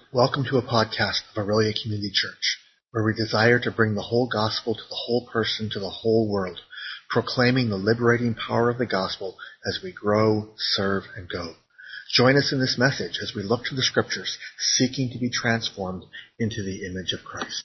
Welcome to a podcast of Aurelia Community Church, where we desire to bring the whole gospel to the whole person, to the whole world, proclaiming the liberating power of the gospel as we grow, serve, and go. Join us in this message as we look to the scriptures, seeking to be transformed into the image of Christ.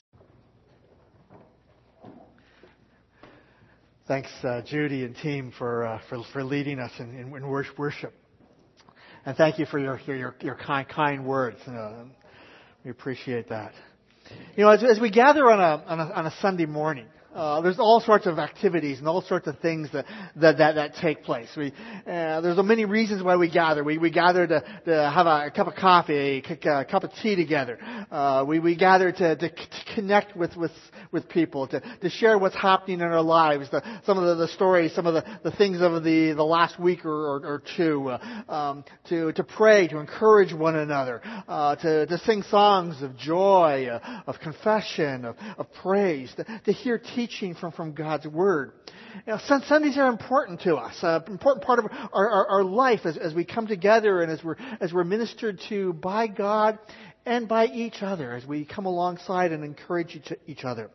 Thanks, Judy and team, for leading us in worship, and thank you for your kind words. We appreciate that. You know, as we gather on a Sunday morning, there's all sorts of activities and all sorts of things that take place. There's many reasons why we gather. We gather to have a cup of coffee, a cup of tea together. We gather to connect with people, to share what's happening in our lives, some of the stories, some of the things of the last week or two, to pray, to encourage one another, to sing songs of joy, of confession, of praise, to hear teaching from God's Word. You know, Sundays are important to us, important part of our life as we come together and as we're ministered to by God and by each other, as we come alongside and encourage each other.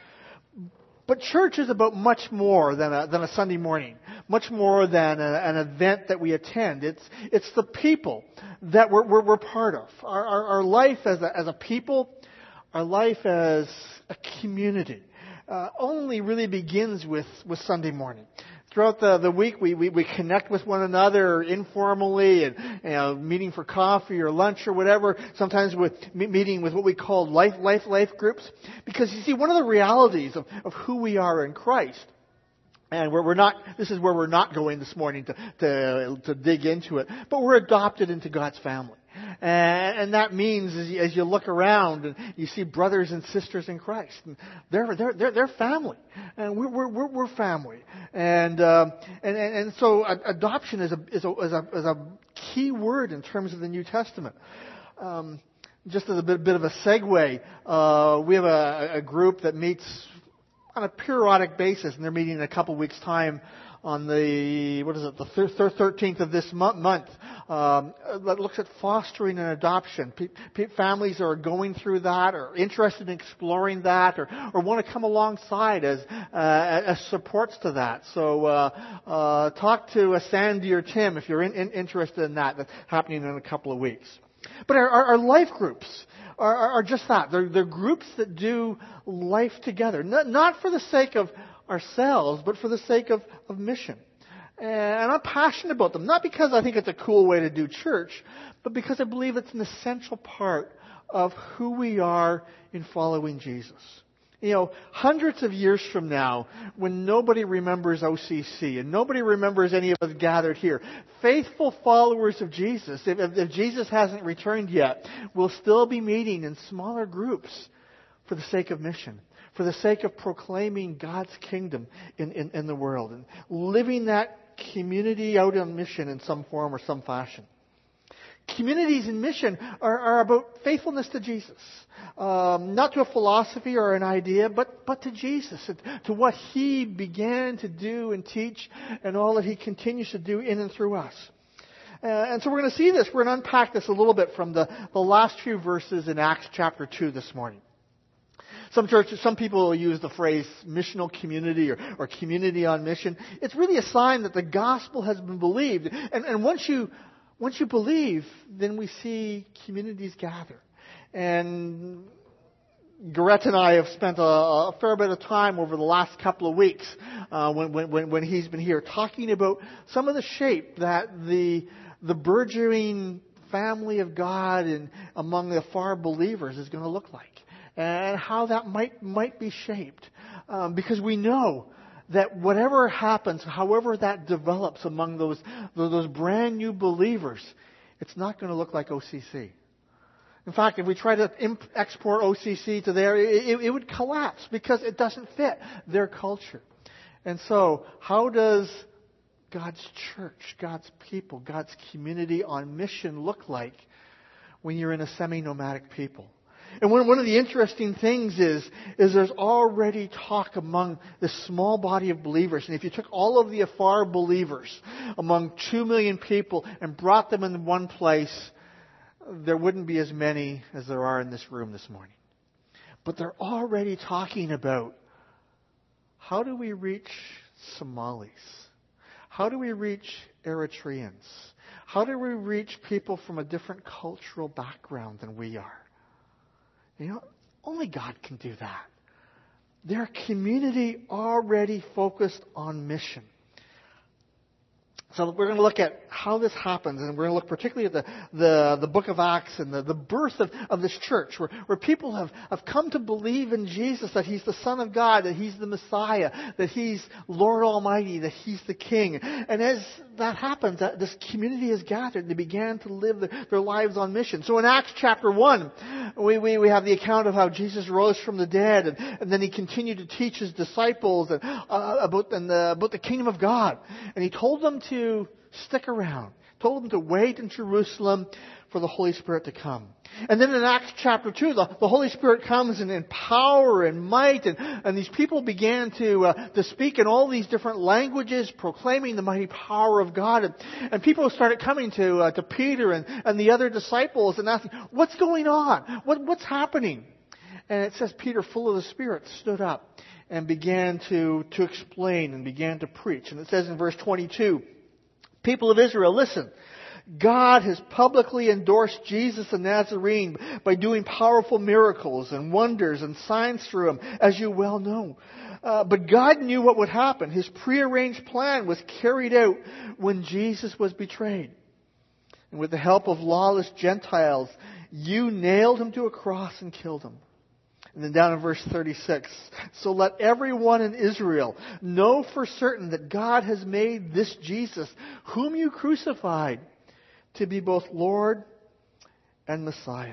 But church is about much more than a Sunday morning, much more than an event that we attend. It's the people that we're part of. Our life as a people, our life as a community, only really begins with Sunday morning. Throughout the week, we connect with one another informally, and meeting for coffee or lunch or whatever. Sometimes with meeting with what we call life groups, because you see, one of the realities of who we are in Christ, and we're not. This is where we're not going this morning to dig into it, but we're adopted into God's family. And that means as you look around and you see brothers and sisters in Christ, and they're family, and we're family, and so adoption is a key word in terms of the New Testament. Just as a bit of a segue, we have a group that meets on a periodic basis, and they're meeting in a couple weeks' time on the 13th of this month, that looks at fostering and adoption. Families are going through that, or interested in exploring that, or want to come alongside as supports to that. So talk to Sandy or Tim if you're interested in that. That's happening in a couple of weeks. But our life groups are just that. They're groups that do life together, not for the sake of ourselves, but for the sake of mission. And I'm passionate about them, not because I think it's a cool way to do church, but because I believe it's an essential part of who we are in following Jesus. You know, hundreds of years from now, when nobody remembers OCC and nobody remembers any of us gathered here, faithful followers of Jesus, if Jesus hasn't returned yet, will still be meeting in smaller groups for the sake of mission, for the sake of proclaiming God's kingdom in the world, and living that community out on mission in some form or some fashion. Communities in mission are about faithfulness to Jesus. Not to a philosophy or an idea, but to Jesus, to what He began to do and teach, and all that He continues to do in and through us. And so we're going to see this. We're going to unpack this a little bit from the last few verses in Acts chapter 2 this morning. Some people will use the phrase missional community or community on mission. It's really a sign that the gospel has been believed. And once you believe, then we see communities gather. And Garrett and I have spent a fair bit of time over the last couple of weeks when he's been here talking about some of the shape that the burgeoning family of God and among the far believers is going to look like, and how that might be shaped, because we know that whatever happens, however that develops among those brand new believers, it's not going to look like OCC. In fact, if we try to export OCC to there, it would collapse because it doesn't fit their culture. And so, how does God's church, God's people, God's community on mission look like when you're in a semi-nomadic people? And one of the interesting things is there's already talk among this small body of believers. And if you took all of the Afar believers among 2 million people and brought them in one place, there wouldn't be as many as there are in this room this morning. But they're already talking about, how do we reach Somalis? How do we reach Eritreans? How do we reach people from a different cultural background than we are? Only God can do that. They're a community already focused on mission. So we're going to look at how this happens, and we're going to look particularly at the book of Acts and the birth of this church, where people have come to believe in Jesus, that He's the Son of God, that He's the Messiah, that He's Lord Almighty, that He's the King. And as that happens, this community is gathered. They began to live their lives on mission. So in Acts chapter 1, we have the account of how Jesus rose from the dead, and then He continued to teach His disciples about the kingdom of God. And He told them to stick around. Told them to wait in Jerusalem for the Holy Spirit to come. And then in Acts chapter 2, the Holy Spirit comes in power and might, and these people began to speak in all these different languages, proclaiming the mighty power of God. And people started coming to Peter and the other disciples and asking, what's going on? What's happening? And it says Peter, full of the Spirit, stood up and began to explain and began to preach. And it says in verse 22, people of Israel, listen. God has publicly endorsed Jesus the Nazarene by doing powerful miracles and wonders and signs through Him, as you well know. But God knew what would happen. His prearranged plan was carried out when Jesus was betrayed. And with the help of lawless Gentiles, you nailed Him to a cross and killed Him. And then down in verse 36, so let everyone in Israel know for certain that God has made this Jesus, whom you crucified, to be both Lord and Messiah.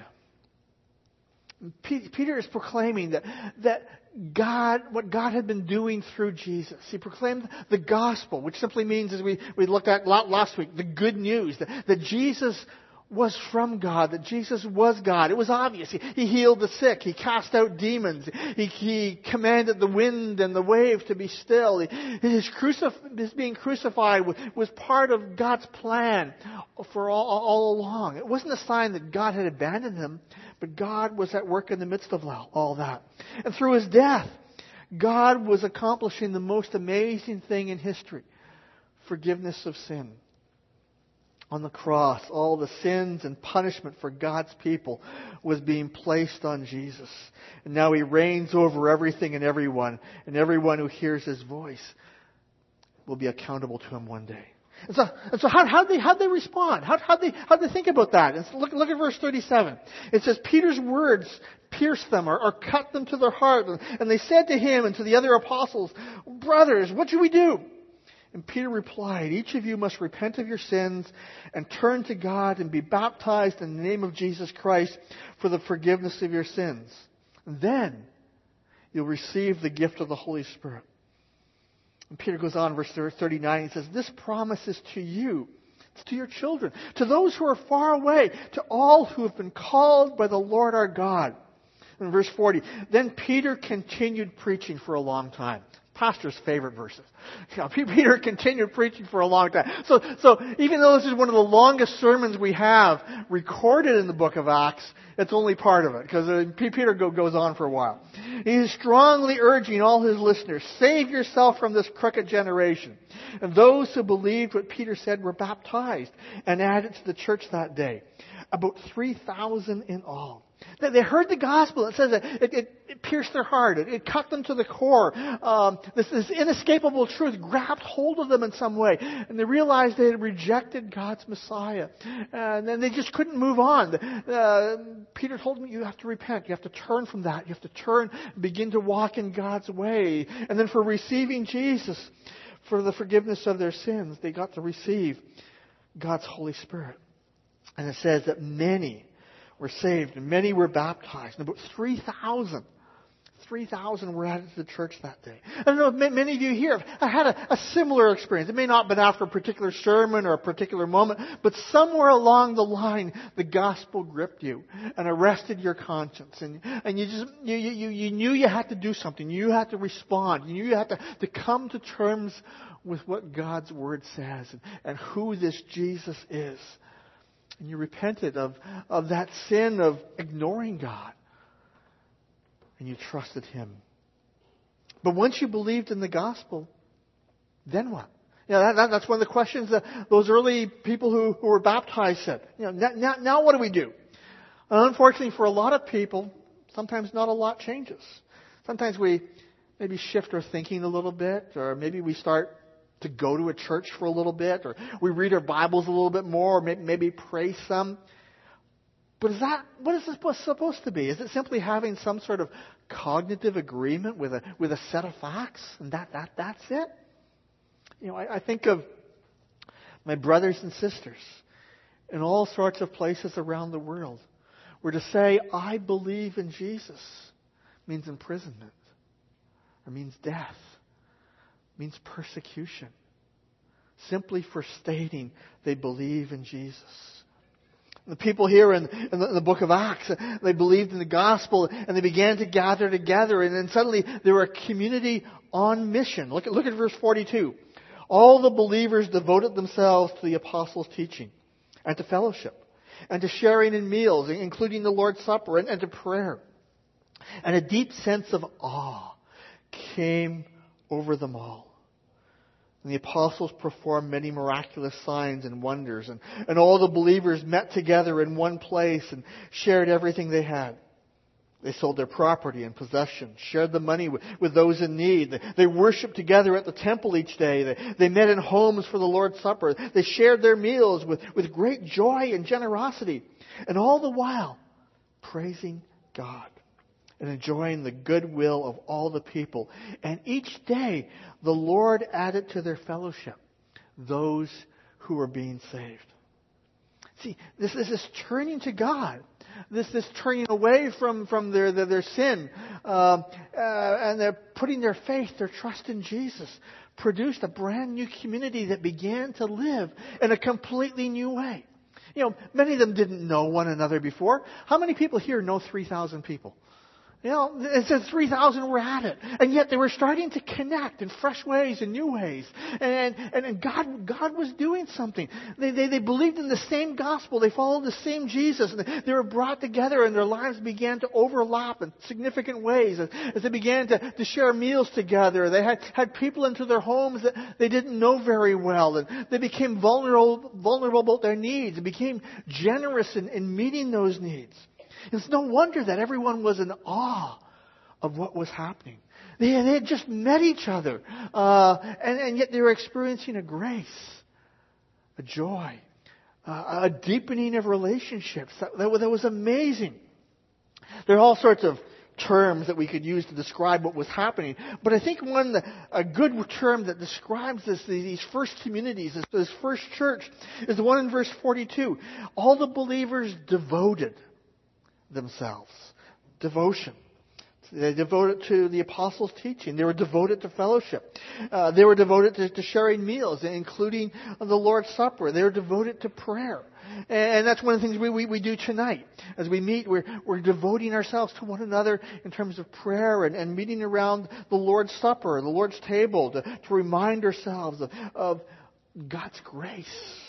Peter is proclaiming that God, what God had been doing through Jesus. He proclaimed the gospel, which simply means, as we looked at last week, the good news, that Jesus was from God, that Jesus was God. It was obvious. He healed the sick. He cast out demons. He commanded the wind and the wave to be still. His being crucified was part of God's plan for all along. It wasn't a sign that God had abandoned Him, but God was at work in the midst of all that. And through His death, God was accomplishing the most amazing thing in history: forgiveness of sin. On the cross, all the sins and punishment for God's people was being placed on Jesus. And now He reigns over everything and everyone who hears His voice will be accountable to Him one day. And so how'd they respond? How'd they think about that? And so look at verse 37. It says, Peter's words pierced them or cut them to their heart. And they said to him and to the other apostles, brothers, what should we do? And Peter replied, each of you must repent of your sins and turn to God and be baptized in the name of Jesus Christ for the forgiveness of your sins. And then you'll receive the gift of the Holy Spirit. And Peter goes on, verse 39, he says, this promise is to you. It's to your children, to those who are far away, to all who have been called by the Lord our God. In verse 40, then Peter continued preaching for a long time. Pastor's favorite verses. Peter continued preaching for a long time. So even though this is one of the longest sermons we have recorded in the book of Acts, it's only part of it, because Peter goes on for a while. He is strongly urging all his listeners, save yourself from this crooked generation. And those who believed what Peter said were baptized and added to the church that day. About 3,000 in all. They heard the gospel. It says that it pierced their heart. It cut them to the core. This inescapable truth grabbed hold of them in some way. And they realized they had rejected God's Messiah. And then they just couldn't move on. Peter told them, you have to repent. You have to turn from that. You have to turn and begin to walk in God's way. And then for receiving Jesus, for the forgiveness of their sins, they got to receive God's Holy Spirit. And it says that many were saved and many were baptized. And about 3,000 were added to the church that day. I don't know if many of you here have had a similar experience. It may not have been after a particular sermon or a particular moment, but somewhere along the line, the gospel gripped you and arrested your conscience. And you knew you had to do something. You had to respond. You knew you had to come to terms with what God's Word says and who this Jesus is. And you repented of that sin of ignoring God. And you trusted Him. But once you believed in the gospel, then what? That's one of the questions that those early people who were baptized said. Now what do we do? And unfortunately, for a lot of people, sometimes not a lot changes. Sometimes we maybe shift our thinking a little bit, or maybe we start to go to a church for a little bit, or we read our Bibles a little bit more, or maybe pray some. But what is this supposed to be? Is it simply having some sort of cognitive agreement with a set of facts, and that's it? I think of my brothers and sisters in all sorts of places around the world, where to say, I believe in Jesus, means imprisonment, or means death, means persecution, simply for stating they believe in Jesus. The people here in the book of Acts, they believed in the gospel and they began to gather together, and then suddenly they were a community on mission. Look at verse 42. All the believers devoted themselves to the apostles' teaching and to fellowship and to sharing in meals, including the Lord's Supper, and to prayer. And a deep sense of awe came over them all. And the apostles performed many miraculous signs and wonders. And all the believers met together in one place and shared everything they had. They sold their property and possessions, shared the money with those in need. They worshiped together at the temple each day. They met in homes for the Lord's Supper. They shared their meals with great joy and generosity. And all the while, praising God and enjoying the goodwill of all the people. And each day, the Lord added to their fellowship those who were being saved. See, this is this turning to God. This turning away from their sin. And they're putting their faith, their trust in Jesus. Produced a brand new community that began to live in a completely new way. Many of them didn't know one another before. How many people here know 3,000 people? It says 3,000 were at it. And yet they were starting to connect in fresh ways and new ways. And God was doing something. They believed in the same gospel. They followed the same Jesus. And they were brought together and their lives began to overlap in significant ways. As they began to share meals together. They had people into their homes that they didn't know very well. And they became vulnerable about their needs. They became generous in meeting those needs. It's no wonder that everyone was in awe of what was happening. They had just met each other. And yet they were experiencing a grace, a joy, a deepening of relationships. That was amazing. There are all sorts of terms that we could use to describe what was happening. But I think a good term that describes these first communities, this first church, is the one in verse 42. All the believers devoted themselves. Devotion. They devoted to the apostles' teaching. They were devoted to fellowship. They were devoted to sharing meals, including the Lord's Supper. They were devoted to prayer. And that's one of the things we do tonight. As we meet, we're devoting ourselves to one another in terms of prayer and meeting around the Lord's Supper, the Lord's table, to remind ourselves of God's grace.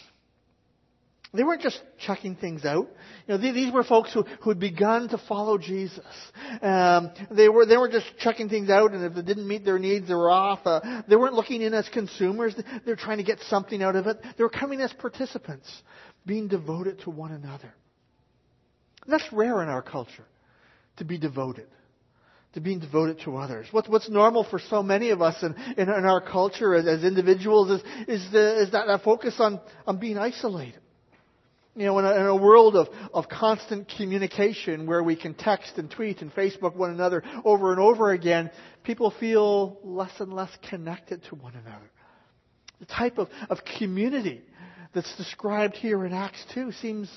They weren't just checking things out. These were folks who had begun to follow Jesus. They weren't just checking things out, and if it didn't meet their needs, they were off. They weren't looking in as consumers. They were trying to get something out of it. They were coming as participants, being devoted to one another. And that's rare in our culture, to be devoted, to being devoted to others. What's normal for so many of us in our culture as individuals is that focus on being isolated. In a world of constant communication where we can text and tweet and Facebook one another over and over again, people feel less and less connected to one another. The type of community that's described here in Acts 2 seems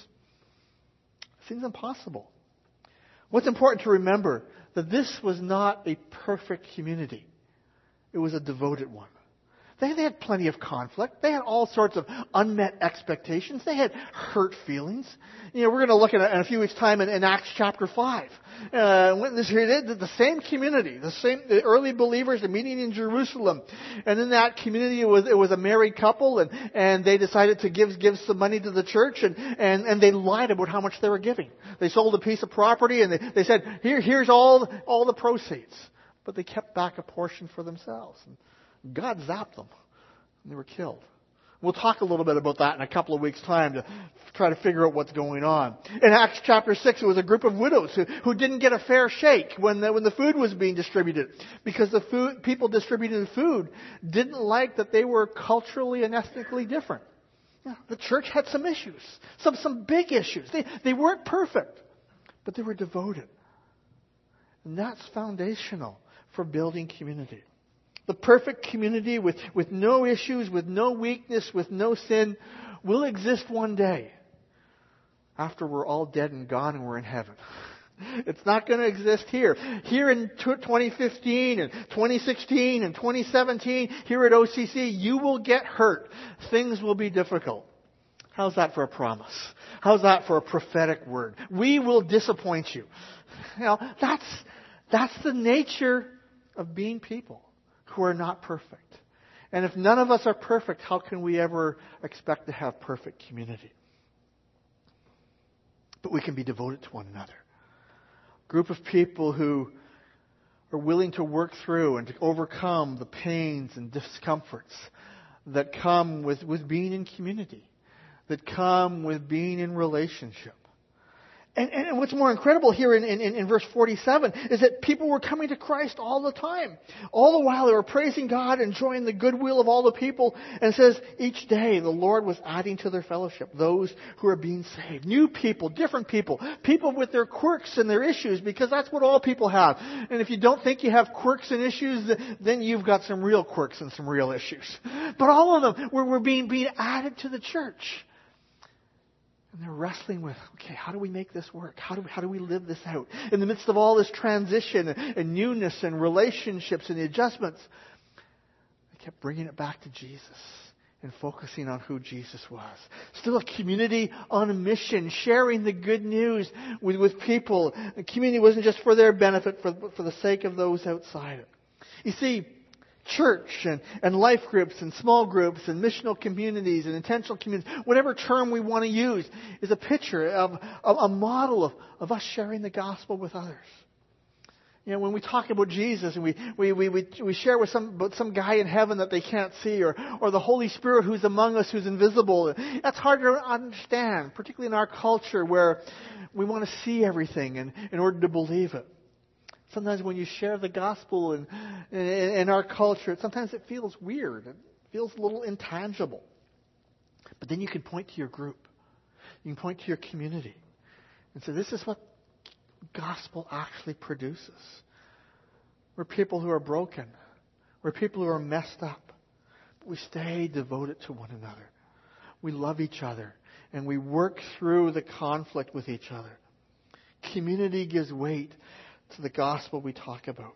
impossible. What's important to remember, that this was not a perfect community. It was a devoted one. They had plenty of conflict. They had all sorts of unmet expectations. They had hurt feelings. We're going to look at it in a few weeks' time in Acts chapter 5. The same community, the early believers, the meeting in Jerusalem. And in that community, it was a married couple, and they decided to give some money to the church, and they lied about how much they were giving. They sold a piece of property, and they said, here's all the proceeds. But they kept back a portion for themselves. And God zapped them, and they were killed. We'll talk a little bit about that in a couple of weeks' time to try to figure out what's going on. In Acts chapter 6, it was a group of widows who didn't get a fair shake when the food was being distributed. Because people distributing the food didn't like that they were culturally and ethnically different. Yeah, the church had some issues, some big issues. They weren't perfect, but they were devoted. And that's foundational for building community. The perfect community with no issues, with no weakness, with no sin will exist one day after we're all dead and gone and we're in heaven. It's not going to exist here. Here in 2015 and 2016 and 2017, here at OCC, you will get hurt. Things will be difficult. How's that for a promise? How's that for a prophetic word? We will disappoint you. That's the nature of being people who are not perfect. And if none of us are perfect, how can we ever expect to have perfect community? But we can be devoted to one another. A group of people who are willing to work through and to overcome the pains and discomforts that come with being in community, that come with being in relationship. And what's more incredible here in verse 47 is that people were coming to Christ all the time. All the while they were praising God, enjoying the goodwill of all the people. And it says each day the Lord was adding to their fellowship those who are being saved. New people, different people, people with their quirks and their issues, because that's what all people have. And if you don't think you have quirks and issues, then you've got some real quirks and some real issues. But all of them were being added to the church. And they're wrestling with, okay, how do we make this work? How do we live this out? In the midst of all this transition and newness and relationships and the adjustments, they kept bringing it back to Jesus and focusing on who Jesus was. Still a community on a mission, sharing the good news with people. The community wasn't just for their benefit, but for the sake of those outside it. You see, church and life groups and small groups and missional communities and intentional communities, whatever term we want to use, is a picture of a model of us sharing the gospel with others. You know, when we talk about Jesus and we share with some guy in heaven that they can't see, or the Holy Spirit who's among us, who's invisible, that's hard to understand, particularly in our culture where we want to see everything in order to believe it. Sometimes when you share the gospel in our culture, sometimes it feels weird. It feels a little intangible. But then you can point to your group. You can point to your community and say, this is what gospel actually produces. We're people who are broken. We're people who are messed up. But we stay devoted to one another. We love each other. And we work through the conflict with each other. Community gives weight to the gospel we talk about.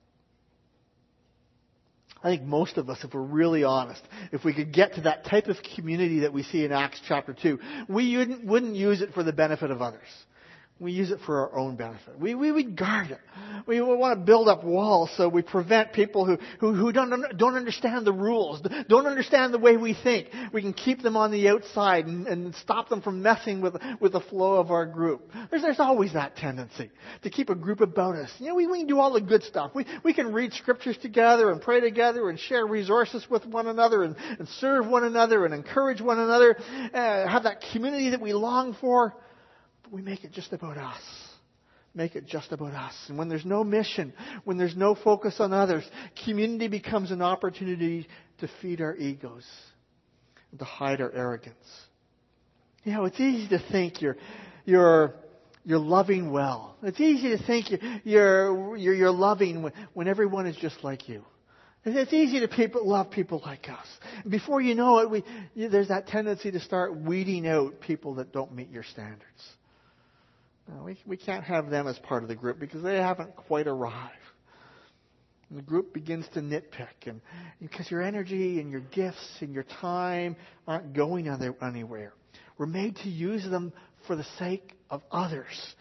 I think most of us, if we're really honest, if we could get to that type of community that we see in Acts chapter 2, we wouldn't use it for the benefit of others. We use it for our own benefit. We guard it. We want to build up walls so we prevent people who don't understand the rules, don't understand the way we think. We can keep them on the outside and stop them from messing with the flow of our group. There's always that tendency to keep a group about us. You know, we can do all the good stuff. We can read scriptures together and pray together and share resources with one another and serve one another and encourage one another. Have that community that we long for. We make it just about us. Make it just about us. And when there's no mission, when there's no focus on others, community becomes an opportunity to feed our egos and to hide our arrogance. You know, it's easy to think you're loving well. It's easy to think you're loving when everyone is just like you. It's easy to love people like us. Before you know it, there's that tendency to start weeding out people that don't meet your standards. We can't have them as part of the group because they haven't quite arrived. And the group begins to nitpick, and because your energy and your gifts and your time aren't going anywhere. We're made to use them for the sake of others.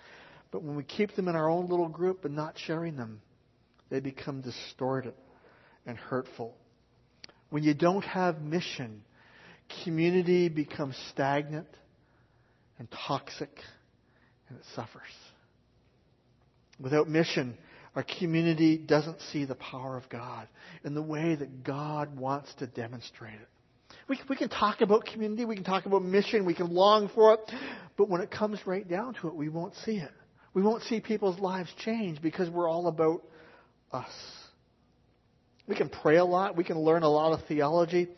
But when we keep them in our own little group and not sharing them, they become distorted and hurtful. When you don't have mission, community becomes stagnant and toxic, and it suffers. Without mission, our community doesn't see the power of God in the way that God wants to demonstrate it. We can talk about community, we can talk about mission, we can long for it, but when it comes right down to it, we won't see it. We won't see people's lives change because we're all about us. We can pray a lot, we can learn a lot of theology,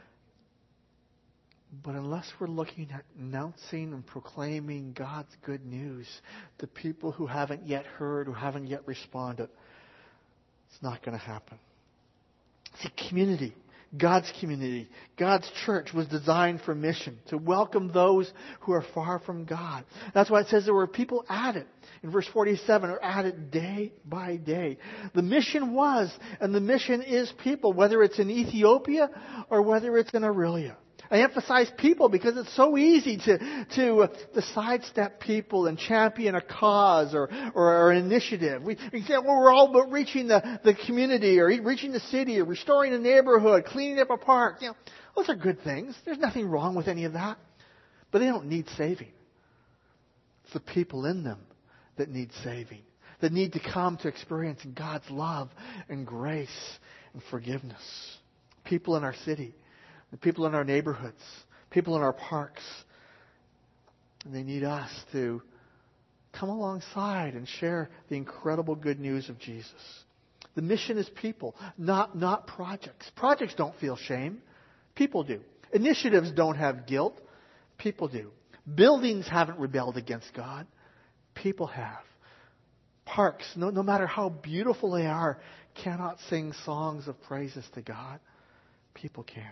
but unless we're looking at announcing and proclaiming God's good news to people who haven't yet heard, who haven't yet responded, it's not going to happen. See, community, God's church was designed for mission, to welcome those who are far from God. That's why it says there were people added. In verse 47, are added day by day. The mission was, and the mission is people, whether it's in Ethiopia or whether it's in Aurelia. I emphasize people because it's so easy to sidestep people and champion a cause or an initiative. We say, well, we're all about reaching the community or reaching the city or restoring a neighborhood, cleaning up a park. You know, those are good things. There's nothing wrong with any of that. But they don't need saving. It's the people in them that need saving, that need to come to experience God's love and grace and forgiveness. People in our city. The people in our neighborhoods, people in our parks. And they need us to come alongside and share the incredible good news of Jesus. The mission is people, not projects. Projects don't feel shame. People do. Initiatives don't have guilt. People do. Buildings haven't rebelled against God. People have. Parks, no matter how beautiful they are, cannot sing songs of praises to God. People can.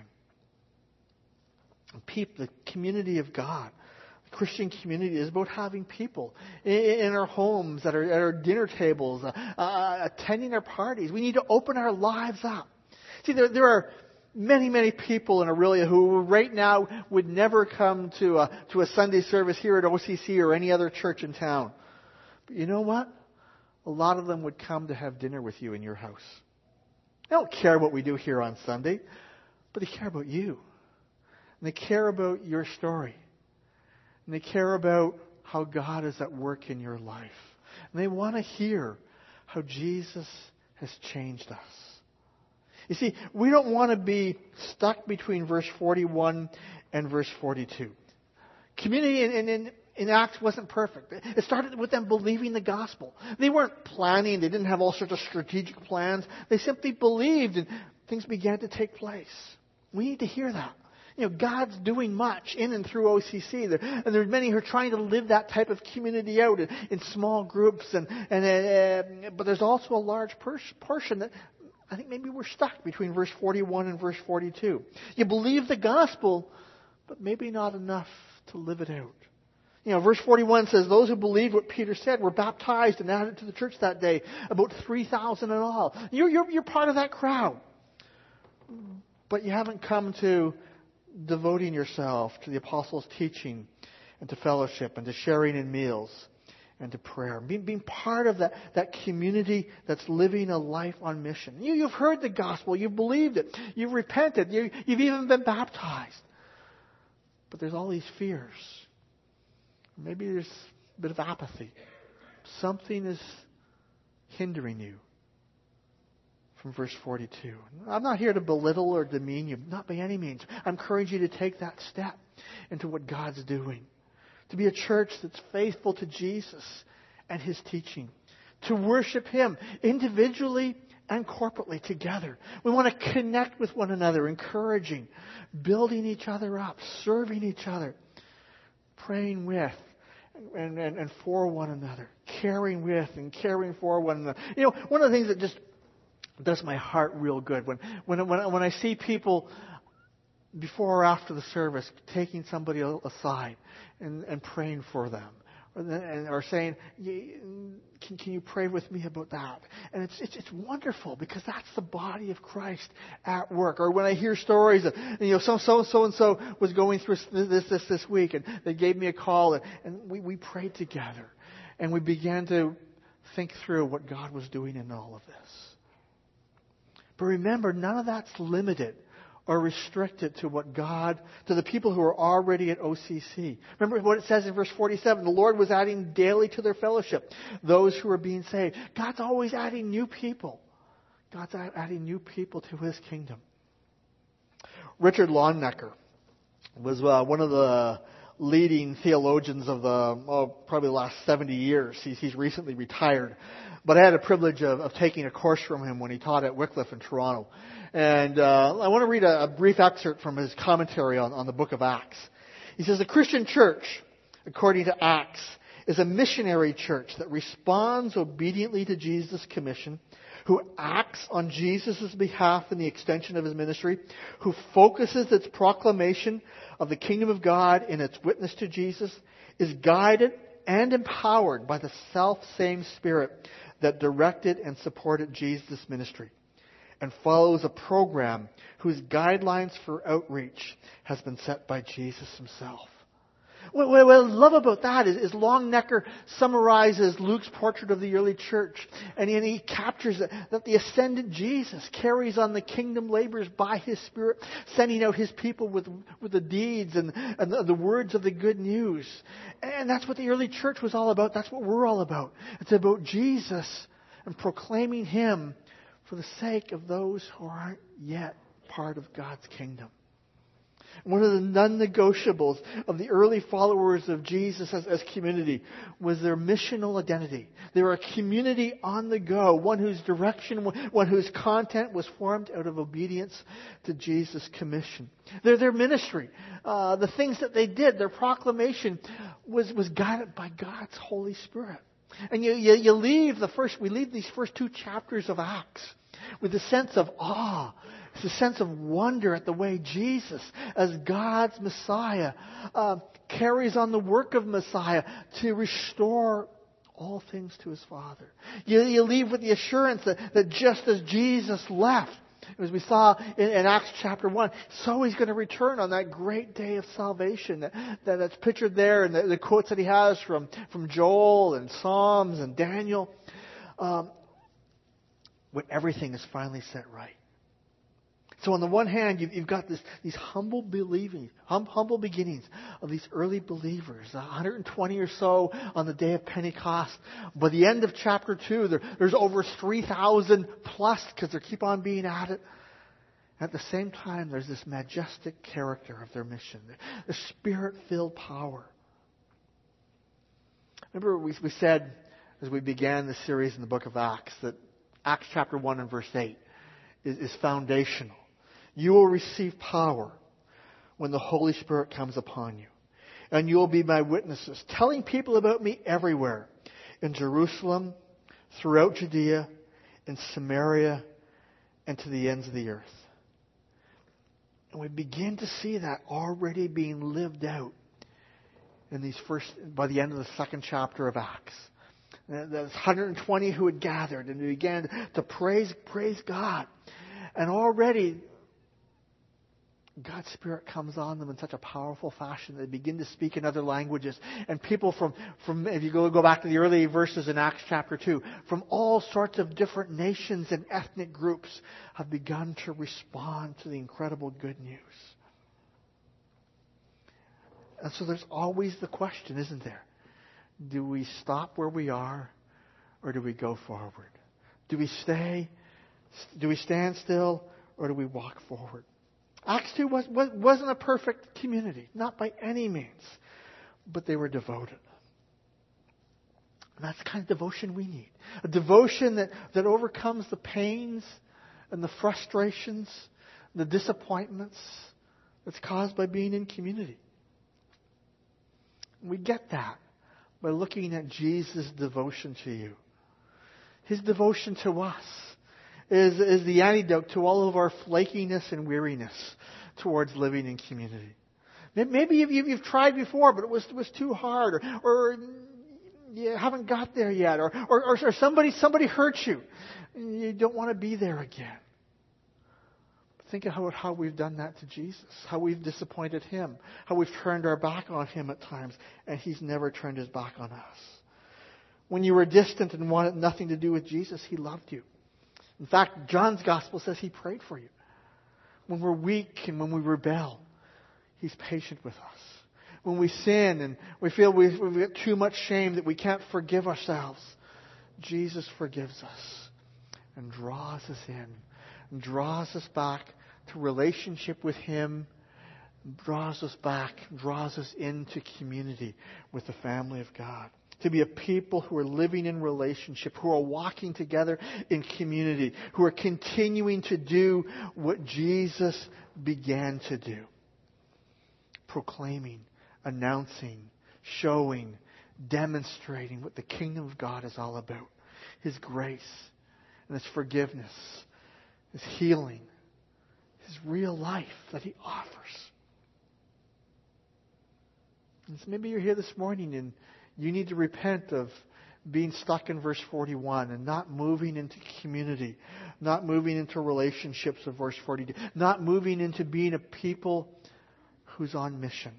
The community of God, the Christian community, is about having people in our homes, at our dinner tables, attending our parties. We need to open our lives up. See, there are many people in Aurelia who right now would never come to a Sunday service here at OCC or any other church in town. But you know what? A lot of them would come to have dinner with you in your house. They don't care what we do here on Sunday, but they care about you. And they care about your story. And they care about how God is at work in your life. And they want to hear how Jesus has changed us. You see, we don't want to be stuck between verse 41 and verse 42. Community in Acts wasn't perfect. It started with them believing the gospel. They weren't planning. They didn't have all sorts of strategic plans. They simply believed, and things began to take place. We need to hear that. You know, God's doing much in and through OCC. And there's many who are trying to live that type of community out in small groups. But there's also a large portion that I think maybe we're stuck between verse 41 and verse 42. You believe the gospel, but maybe not enough to live it out. You know, verse 41 says, those who believed what Peter said were baptized and added to the church that day, about 3,000 in all. You're part of that crowd. But you haven't come to devoting yourself to the apostles' teaching and to fellowship and to sharing in meals and to prayer. Being part of that community that's living a life on mission. You've heard the gospel. You've believed it. You've repented. You've even been baptized. But there's all these fears. Maybe there's a bit of apathy. Something is hindering you. From verse 42. I'm not here to belittle or demean you, not by any means. I encourage you to take that step into what God's doing. To be a church that's faithful to Jesus and His teaching. To worship Him individually and corporately together. We want to connect with one another, encouraging, building each other up, serving each other, praying with and for one another, caring with and caring for one another. You know, one of the things that just does my heart real good when I see people before or after the service taking somebody aside and praying for them, or saying, "Can you pray with me about that?" And it's wonderful because that's the body of Christ at work. Or when I hear stories of, so and so was going through this week, and they gave me a call, and we prayed together. And we began to think through what God was doing in all of this. But remember, none of that's limited or restricted to to the people who are already at OCC. Remember what it says in verse 47, the Lord was adding daily to their fellowship those who are being saved. God's always adding new people. God's adding new people to His kingdom. Richard Longenecker was one of the leading theologians of probably the last 70 years. He's recently retired. But I had a privilege of taking a course from him when he taught at Wycliffe in Toronto. And I want to read a brief excerpt from his commentary on the book of Acts. He says, the Christian church, according to Acts, is a missionary church that responds obediently to Jesus' commission, who acts on Jesus' behalf in the extension of His ministry, who focuses its proclamation of the kingdom of God in its witness to Jesus, is guided and empowered by the self-same Spirit that directed and supported Jesus' ministry, and follows a program whose guidelines for outreach has been set by Jesus Himself. What I love about that is Longenecker summarizes Luke's portrait of the early church, and he captures that the ascended Jesus carries on the kingdom labors by His Spirit, sending out His people with the deeds and the words of the good news. And that's what the early church was all about. That's what we're all about. It's about Jesus and proclaiming Him for the sake of those who aren't yet part of God's kingdom. One of the non-negotiables of the early followers of Jesus as community was their missional identity. They were a community on the go, one whose direction, one whose content was formed out of obedience to Jesus' commission. Their ministry, the things that they did, their proclamation was guided by God's Holy Spirit. And we leave these first 2 chapters of Acts with a sense of awe. It's a sense of wonder at the way Jesus, as God's Messiah, carries on the work of Messiah to restore all things to His Father. You leave with the assurance that just as Jesus left, as we saw in Acts chapter 1, so He's going to return on that great day of salvation that's pictured there, and the quotes that he has from Joel and Psalms and Daniel, when everything is finally set right. So on the one hand, you've got these humble beginnings of these early believers, 120 or so on the day of Pentecost. By the end of chapter 2, there's over 3,000 plus because they keep on being added. At the same time, there's this majestic character of their mission, the Spirit-filled power. Remember we said as we began this series in the book of Acts that Acts chapter 1 and verse 8 is foundational. You will receive power when the Holy Spirit comes upon you. And you will be my witnesses, telling people about me everywhere. In Jerusalem, throughout Judea, in Samaria, and to the ends of the earth. And we begin to see that already being lived out by the end of the 2nd chapter of Acts. There's 120 who had gathered and began to praise God. And already God's Spirit comes on them in such a powerful fashion that they begin to speak in other languages. And people from if you go back to the early verses in Acts chapter 2, from all sorts of different nations and ethnic groups have begun to respond to the incredible good news. And so there's always the question, isn't there? Do we stop where we are, or do we go forward? Do we stand still, or do we walk forward? Acts 2 wasn't a perfect community, not by any means, but they were devoted. And that's the kind of devotion we need. A devotion that overcomes the pains and the frustrations, the disappointments that's caused by being in community. And we get that by looking at Jesus' devotion to you. His devotion to us is the antidote to all of our flakiness and weariness towards living in community. Maybe you've tried before, but it was too hard, or you haven't got there yet, or somebody hurt you, and you don't want to be there again. Think about how we've done that to Jesus, how we've disappointed Him, how we've turned our back on Him at times, and He's never turned His back on us. When you were distant and wanted nothing to do with Jesus, He loved you. In fact, John's Gospel says He prayed for you. When we're weak and when we rebel, He's patient with us. When we sin and we feel we've got too much shame that we can't forgive ourselves, Jesus forgives us and draws us in and draws us back to relationship with Him, draws us back, draws us into community with the family of God. To be a people who are living in relationship, who are walking together in community, who are continuing to do what Jesus began to do. Proclaiming, announcing, showing, demonstrating what the kingdom of God is all about. His grace and His forgiveness, His healing, His real life that He offers. And so maybe you're here this morning and you need to repent of being stuck in verse 41 and not moving into community, not moving into relationships of verse 42, not moving into being a people who's on mission.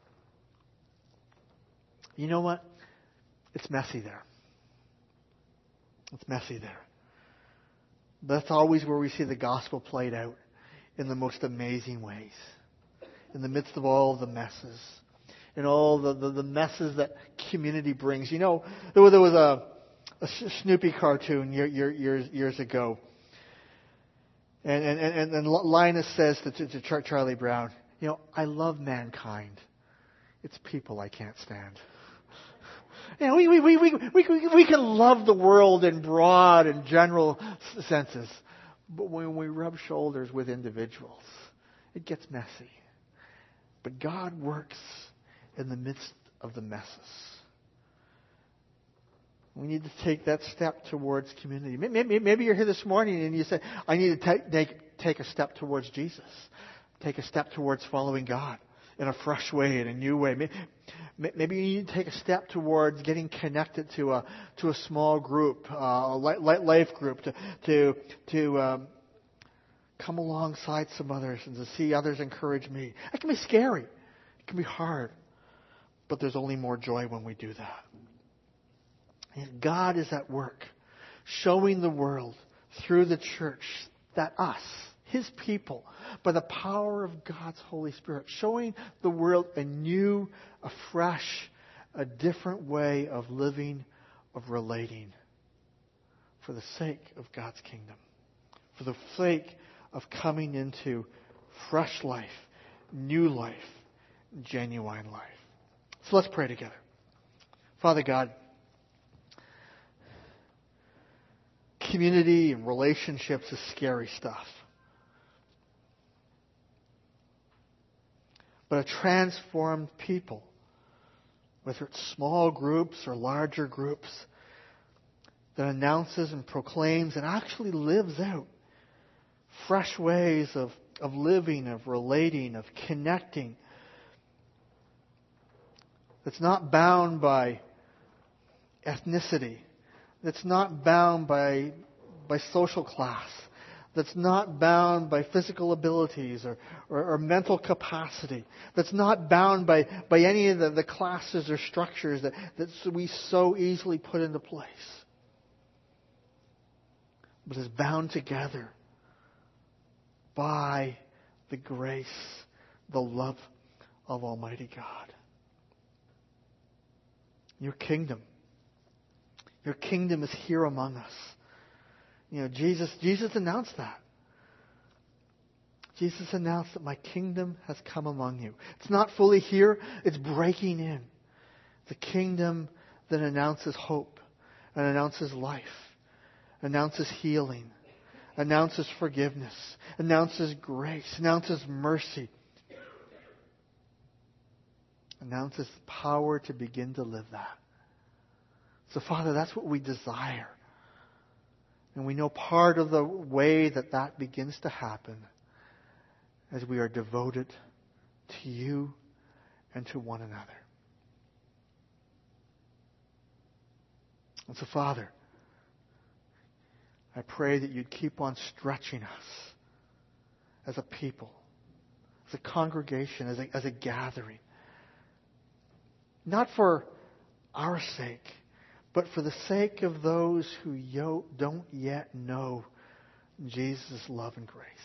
You know what? It's messy there. It's messy there. But that's always where we see the gospel played out in the most amazing ways. In the midst of all the messes. And all the messes that community brings. You know, there was a Snoopy cartoon years ago. And Linus says to Charlie Brown, you know, I love mankind. It's people I can't stand. You know, we can love the world in broad and general senses. But when we rub shoulders with individuals, it gets messy. But God works in the midst of the messes. We need to take that step towards community. Maybe you're here this morning and you say, I need to take a step towards Jesus. Take a step towards following God in a fresh way, in a new way. Maybe you need to take a step towards getting connected to a small group, a life group, to come alongside some others and to see others encourage me. It can be scary. It can be hard. But there's only more joy when we do that. And God is at work, showing the world through the church that us, His people, by the power of God's Holy Spirit, showing the world a new, a fresh, a different way of living, of relating, for the sake of God's kingdom, for the sake of coming into fresh life, new life, genuine life. So let's pray together. Father God, community and relationships is scary stuff. But a transformed people, whether it's small groups or larger groups, that announces and proclaims and actually lives out fresh ways of living, of relating, of connecting, that's not bound by ethnicity, that's not bound by social class, that's not bound by physical abilities or mental capacity, that's not bound by any of the classes or structures that we so easily put into place, but is bound together by the grace, the love of Almighty God. Your kingdom is here among us. You know, Jesus announced that. Jesus announced that my kingdom has come among you. It's not fully here, it's breaking in. The kingdom that announces hope and announces life, announces healing, announces forgiveness, announces grace, announces mercy, announces power to begin to live that. So, Father, that's what we desire. And we know part of the way that begins to happen as we are devoted to you and to one another. And so, Father, I pray that you'd keep on stretching us as a people, as a congregation, as a gathering. Not for our sake, but for the sake of those who don't yet know Jesus' love and grace.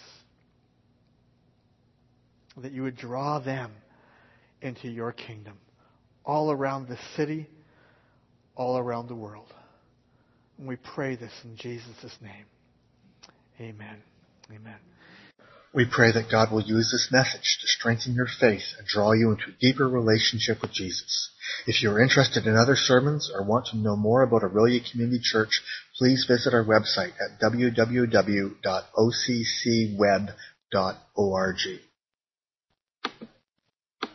That you would draw them into your kingdom, all around the city, all around the world. And we pray this in Jesus' name. Amen. Amen. We pray that God will use this message to strengthen your faith and draw you into a deeper relationship with Jesus. If you are interested in other sermons or want to know more about Aurelia Community Church, please visit our website at www.occweb.org.